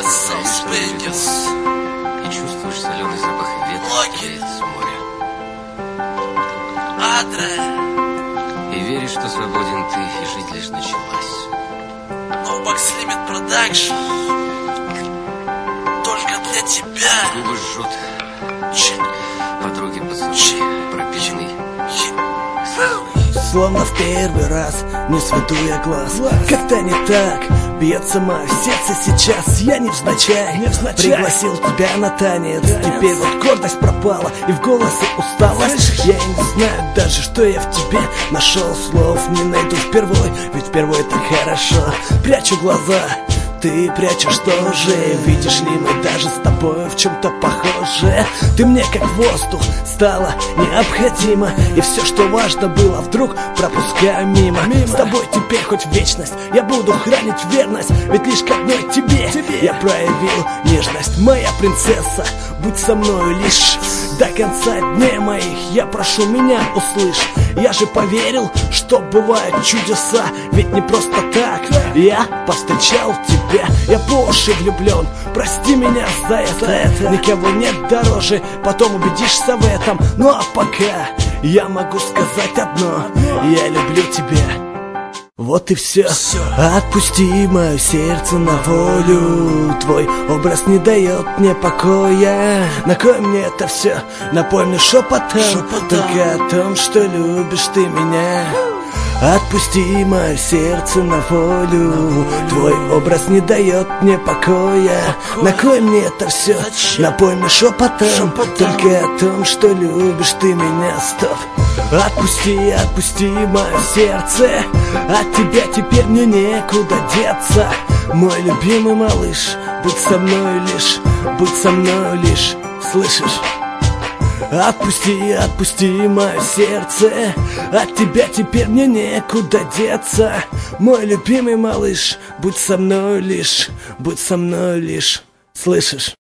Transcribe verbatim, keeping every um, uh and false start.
Суспендис. И чувствуешь соленый запах ветра с моря. Адре. И веришь, что свободен ты, и жизнь лишь началась. Nobox Limit Production. Только для тебя. Губы жжет. Че? Подруги поцелуй. Пропитанный. Словно в первый раз, не сведу я глаз. Как-то не так бьется мое сердце сейчас. Я невзначай, невзначай пригласил тебя на танец. Теперь вот гордость пропала и в голосе усталость. Я и не знаю даже, что я в тебе нашел. Слов не найду впервой, ведь впервой так хорошо. Прячу глаза, ты прячешь тоже. Видишь ли, мы даже с тобой в чем-то похожи. Ты мне как воздух стала необходима. И все, что важно было, вдруг пропускаю мимо, мимо. С тобой теперь хоть вечность я буду хранить верность. Ведь лишь к одной тебе, тебе я проявил нежность. Моя принцесса, будь со мною лишь до конца дней моих. Я прошу, меня услышь. Я же поверил, что бывают чудеса. Ведь не просто так я повстречал тебя. Я по уши влюблен, прости меня за это. Никого нет дороже, потом убедишься в этом. Ну а пока я могу сказать одно: я люблю тебя. Вот и все. Отпусти мое сердце на волю. Твой образ не дает мне покоя. На кой мне это все? Напомни шепотом, шепотом только о том, что любишь ты меня. Отпусти мое сердце на волю. Твой образ не дает мне покоя. На кой мне это все? Напомни шепотом, шепотом только о том, что любишь ты меня. Стоп. Отпусти, отпусти мое сердце. От тебя теперь мне некуда деться. Мой любимый малыш, будь со мной лишь, будь со мной лишь. Слышишь? Отпусти, отпусти мое сердце. От тебя теперь мне некуда деться. Мой любимый малыш, будь со мной лишь, будь со мной лишь. Слышишь?